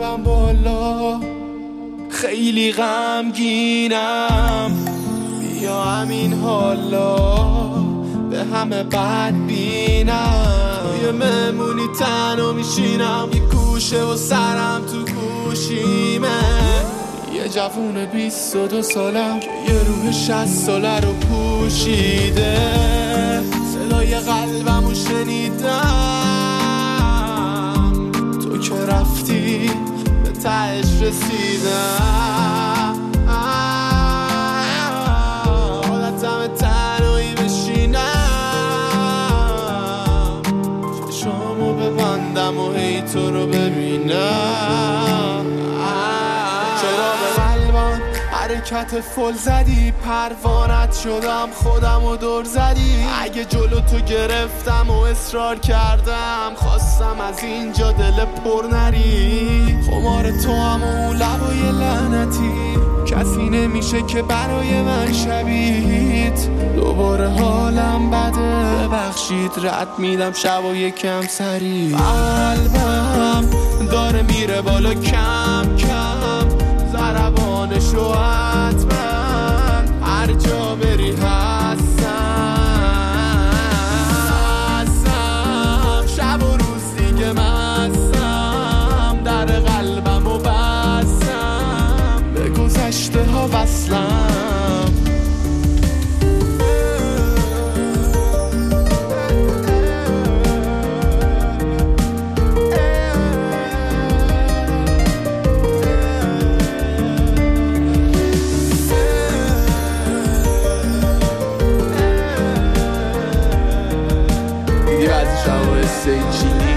قلبم بالا، خیلی غمگینم. بیا همین حالا به همه بد بینم. یه مهمونی تنها میشینم، یه گوشه و سرم تو گوشیمه. یه جوون 22 سالم که یه روح 60 ساله رو پوشیده. صدای قلبمو شنیدم، تو که رفتی به تهش رسیدم. حالتم تنهایی بشینم، چشامو ببندم و هی تو رو ببینم. چرا به قلبم حرکت فل زدی؟ پروانت شدم خودم و دور زدی. اگه جلو تو گرفتم و اصرار کردم، خواستم از اینجا دل پر نری. خمار تو هم اون لبای لعنتی، کسی نمیشه که برای من شبیت. دوباره حالم بده، ببخشید رد میدم شب و یکم سری. قلبم داره میره بالا کم کم، ضربانشو حتما هر جا بری هستم. شب و روز دیگه مستم، در قلبم و بستم، به گذشته ها وصلم. چینی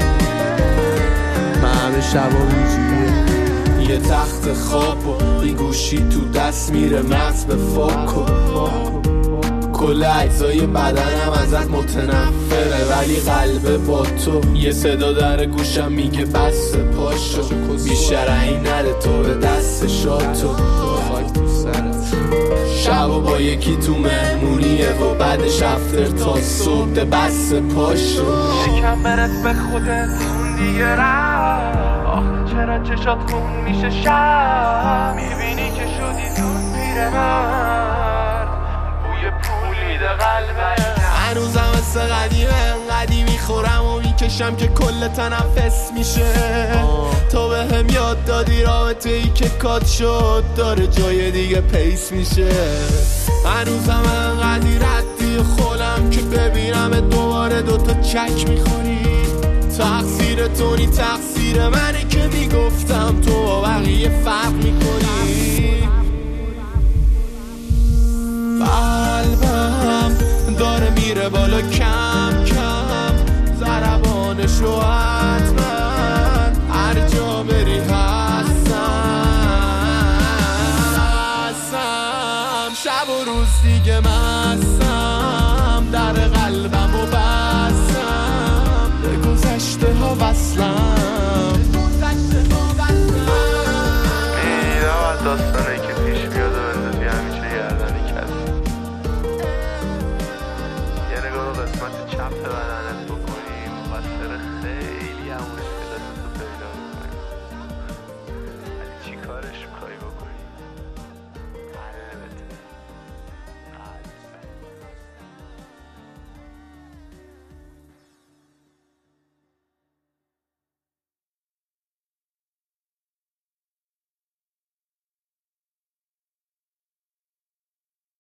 من همه شبا اینجوریه. یه تخت خواب و این گوشی تو دست میره مغز به فاکو. کل اجزای بدنم ازت متنفره، ولی قلب با تو. یه صدا در گوشم میگه بس پاشو، بیشتر این نده تو به دست شاتو. خاک تو سرت شب و با یکی تو مهمونیه و بعدش افتر تا صبح ده بس پاشو. یکم برس به خودت اون دیگه رفت. چرا چشات خون میشه شب؟ میبینی که شدی زود پیرمرد، بوی پول میده قلبم. هنوزم مثل قدیمی خورم و میکشم که کل تنفس میشه. تو به هم یاد دادی رابطه ای که کات شد داره جای دیگه پیس میشه. هنوزم انقدی ردی خولم که ببینم دوباره دوتا چک میخوری. تقصیر تو نی تقصیر منه که میگفتم تو با بقیه فرق میکنی. قلبم داره میره بالا کم کم، ضربانشو حتما هر جا بری هستم. شب و روز دیگه مستم، در قلبم و بستم، به گذشته ها وصلم. میدم از داستانه که پیش میاد و بندازی همیشه گردن کسی. یه نگاه قسمت چپ بدنت بکنیم، مقصر خیلی همونه.